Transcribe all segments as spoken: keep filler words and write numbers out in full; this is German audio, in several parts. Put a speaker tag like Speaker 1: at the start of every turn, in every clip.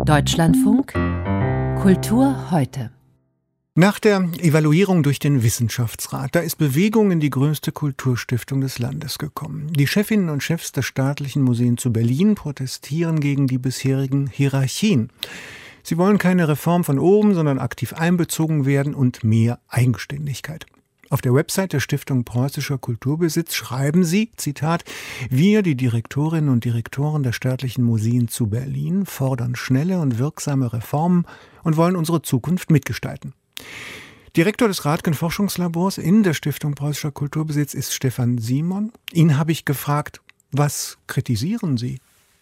Speaker 1: Deutschlandfunk Kultur heute.
Speaker 2: Nach der Evaluierung durch den Wissenschaftsrat, da ist Bewegung in die größte Kulturstiftung des Landes gekommen. Die Chefinnen und Chefs der staatlichen Museen zu Berlin protestieren gegen die bisherigen Hierarchien. Sie wollen keine Reform von oben, sondern aktiv einbezogen werden und mehr Eigenständigkeit. Auf der Website der Stiftung Preußischer Kulturbesitz schreiben sie, Zitat, wir, die Direktorinnen und Direktoren der staatlichen Museen zu Berlin, fordern schnelle und wirksame Reformen und wollen unsere Zukunft mitgestalten. Direktor des Rathgen-Forschungslabors in der Stiftung Preußischer Kulturbesitz ist Stefan Simon. Ihn habe ich gefragt, was kritisieren Sie?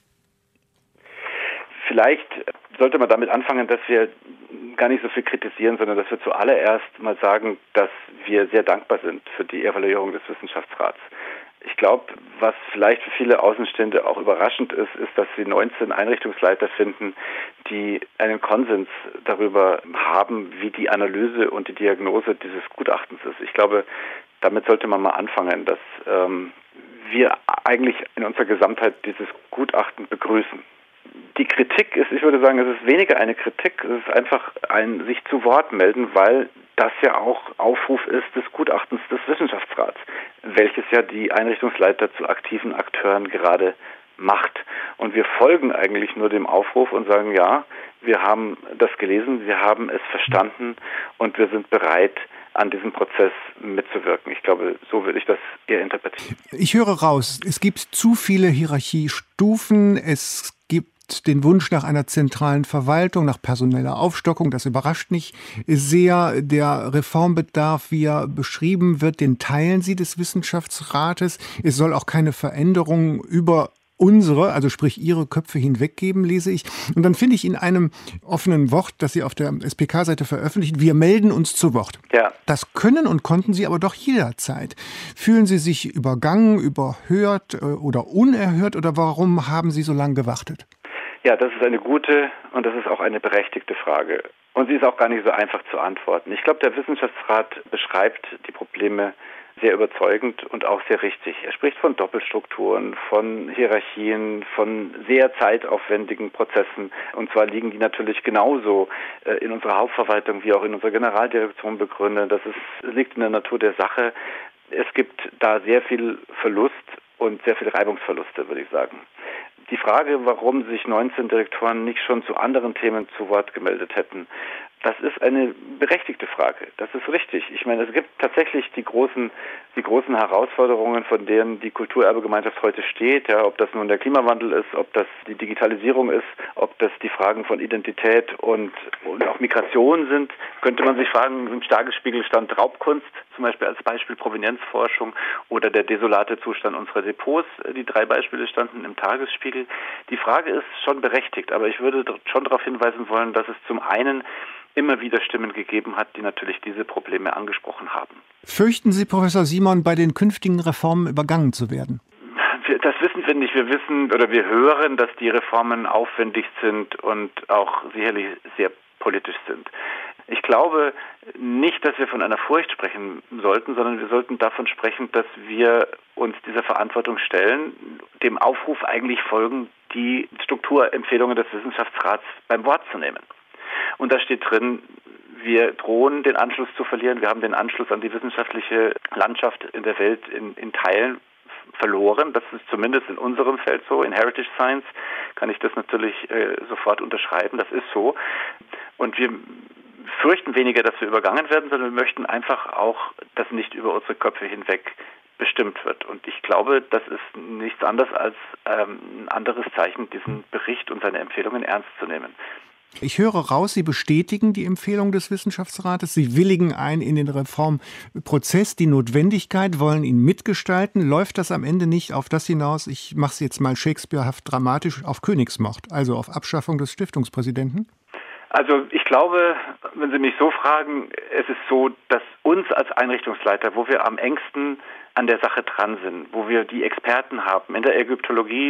Speaker 3: Vielleicht sollte man damit anfangen, dass wir gar nicht so viel kritisieren, sondern dass wir zuallererst mal sagen, dass wir sehr dankbar sind für die Evaluierung des Wissenschaftsrats. Ich glaube, was vielleicht für viele Außenstehende auch überraschend ist, ist, dass sie neunzehn Einrichtungsleiter finden, die einen Konsens darüber haben, wie die Analyse und die Diagnose dieses Gutachtens ist. Ich glaube, damit sollte man mal anfangen, dass ähm, wir eigentlich in unserer Gesamtheit dieses Gutachten begrüßen. Die Kritik ist, ich würde sagen, es ist weniger eine Kritik, es ist einfach ein sich zu Wort melden, weil das ja auch Aufruf ist des Gutachtens des Wissenschaftsrats, welches ja die Einrichtungsleiter zu aktiven Akteuren gerade macht. Und wir folgen eigentlich nur dem Aufruf und sagen, ja, wir haben das gelesen, wir haben es verstanden und wir sind bereit, an diesem Prozess mitzuwirken. Ich glaube, so würde ich das eher interpretieren.
Speaker 2: Ich höre raus, es gibt zu viele Hierarchiestufen, es gibt den Wunsch nach einer zentralen Verwaltung, nach personeller Aufstockung, das überrascht mich sehr. Der Reformbedarf, wie er beschrieben wird, den teilen Sie des Wissenschaftsrates. Es soll auch keine Veränderungen über unsere, also sprich Ihre Köpfe hinweg geben, lese ich. Und dann finde ich in einem offenen Wort, das Sie auf der S P K-Seite veröffentlichen, wir melden uns zu Wort.
Speaker 3: Ja.
Speaker 2: Das können und konnten Sie aber doch jederzeit. Fühlen Sie sich übergangen, überhört oder unerhört oder warum haben Sie so lange gewartet?
Speaker 3: Ja, das ist eine gute und das ist auch eine berechtigte Frage. Und sie ist auch gar nicht so einfach zu antworten. Ich glaube, der Wissenschaftsrat beschreibt die Probleme sehr überzeugend und auch sehr richtig. Er spricht von Doppelstrukturen, von Hierarchien, von sehr zeitaufwendigen Prozessen. Und zwar liegen die natürlich genauso in unserer Hauptverwaltung wie auch in unserer Generaldirektion begründet. Das ist, liegt in der Natur der Sache. Es gibt da sehr viel Verlust und sehr viele Reibungsverluste, würde ich sagen. Die Frage, warum sich neunzehn Direktoren nicht schon zu anderen Themen zu Wort gemeldet hätten, das ist eine berechtigte Frage. Das ist richtig. Ich meine, es gibt tatsächlich die großen, die großen Herausforderungen, von denen die Kulturerbegemeinschaft heute steht. Ja, ob das nun der Klimawandel ist, ob das die Digitalisierung ist, ob das die Fragen von Identität und, und auch Migration sind, könnte man sich fragen, im Tagesspiegel stand Raubkunst, zum Beispiel als Beispiel Provenienzforschung oder der desolate Zustand unserer Depots. Die drei Beispiele standen im Tagesspiegel. Die Frage ist schon berechtigt, aber ich würde schon darauf hinweisen wollen, dass es zum einen immer wieder Stimmen gegeben hat, die natürlich diese Probleme angesprochen haben.
Speaker 2: Fürchten Sie, Professor Simon, bei den künftigen Reformen übergangen zu werden?
Speaker 3: Das wissen wir nicht. Wir wissen oder wir hören, dass die Reformen aufwendig sind und auch sicherlich sehr politisch sind. Ich glaube nicht, dass wir von einer Furcht sprechen sollten, sondern wir sollten davon sprechen, dass wir uns dieser Verantwortung stellen, dem Aufruf eigentlich folgen, die Strukturempfehlungen des Wissenschaftsrats beim Wort zu nehmen. Und da steht drin, wir drohen, den Anschluss zu verlieren. Wir haben den Anschluss an die wissenschaftliche Landschaft in der Welt in, in Teilen verloren. Das ist zumindest in unserem Feld so. In Heritage Science kann ich das natürlich äh, sofort unterschreiben. Das ist so. Und wir fürchten weniger, dass wir übergangen werden, sondern wir möchten einfach auch, dass nicht über unsere Köpfe hinweg bestimmt wird. Und ich glaube, das ist nichts anderes als ähm, ein anderes Zeichen, diesen Bericht und seine Empfehlungen ernst zu nehmen.
Speaker 2: Ich höre raus, Sie bestätigen die Empfehlung des Wissenschaftsrates. Sie willigen ein in den Reformprozess, die Notwendigkeit, wollen ihn mitgestalten. Läuft das am Ende nicht auf das hinaus, ich mache es jetzt mal shakespearehaft dramatisch, auf Königsmord, also auf Abschaffung des Stiftungspräsidenten?
Speaker 3: Also ich glaube, wenn Sie mich so fragen, es ist so, dass uns als Einrichtungsleiter, wo wir am engsten an der Sache dran sind, wo wir die Experten haben in der Ägyptologie,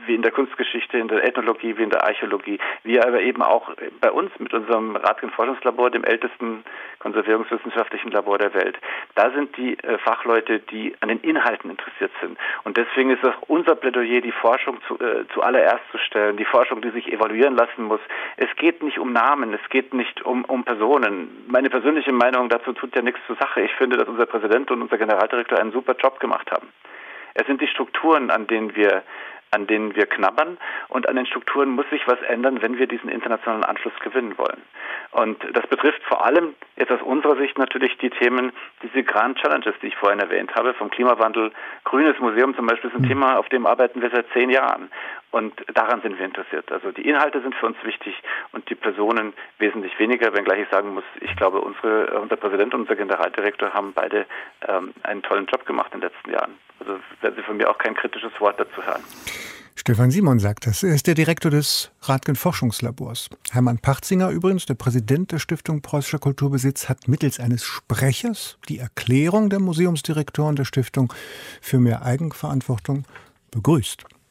Speaker 3: wie in der Kunstgeschichte, in der Ethnologie, wie in der Archäologie, wie aber eben auch bei uns mit unserem Ratgen-Forschungslabor, dem ältesten konservierungswissenschaftlichen Labor der Welt. Da sind die äh, Fachleute, die an den Inhalten interessiert sind. Und deswegen ist auch unser Plädoyer, die Forschung zu, äh, zuallererst zu stellen, die Forschung, die sich evaluieren lassen muss. Es geht nicht um Namen, es geht nicht um, um Personen. Meine persönliche Meinung dazu tut ja nichts zur Sache. Ich finde, dass unser Präsident und unser Generaldirektor einen super Job gemacht haben. Es sind die Strukturen, an denen wir an denen wir knabbern, und an den Strukturen muss sich was ändern, wenn wir diesen internationalen Anschluss gewinnen wollen. Und das betrifft vor allem jetzt aus unserer Sicht natürlich die Themen, diese Grand Challenges, die ich vorhin erwähnt habe, vom Klimawandel. Grünes Museum zum Beispiel ist ein Thema, auf dem arbeiten wir seit zehn Jahren. Und daran sind wir interessiert. Also die Inhalte sind für uns wichtig und die Personen wesentlich weniger, wenngleich ich sagen muss, ich glaube, unsere, unser Präsident und unser Generaldirektor haben beide ähm, einen tollen Job gemacht in den letzten Jahren. Also werden Sie von mir auch kein kritisches Wort dazu hören.
Speaker 2: Stefan Simon sagt das. Er ist der Direktor des Ratgen-Forschungslabors. Hermann Pachtzinger übrigens, der Präsident der Stiftung Preußischer Kulturbesitz, hat mittels eines Sprechers die Erklärung der Museumsdirektoren der Stiftung für mehr Eigenverantwortung begrüßt.